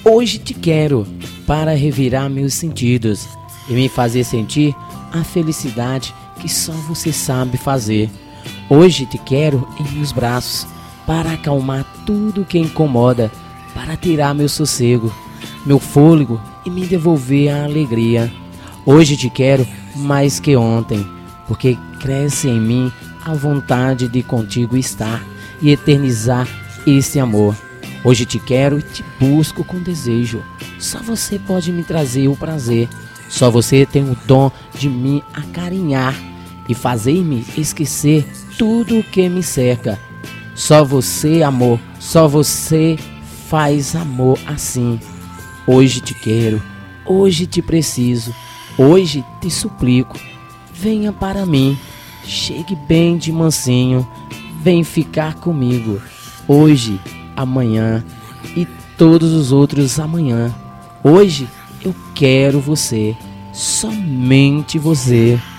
Hoje te quero para revirar meus sentidos e me fazer sentir a felicidade que só você sabe fazer. Hoje te quero em meus braços para acalmar tudo que incomoda, para tirar meu sossego, meu fôlego e me devolver a alegria. Hoje te quero mais que ontem, porque cresce em mim a vontade de contigo estar e eternizar esse amor. Hoje te quero e te busco com desejo. Só você pode me trazer o prazer. Só você tem o dom de me acarinhar e fazer-me esquecer tudo o que me cerca. Só você, amor, só você faz amor assim. Hoje te quero, hoje te preciso, hoje te suplico. Venha para mim, chegue bem de mansinho, vem ficar comigo. Hoje, amanhã e todos os outros amanhã. Hoje eu quero você, somente você.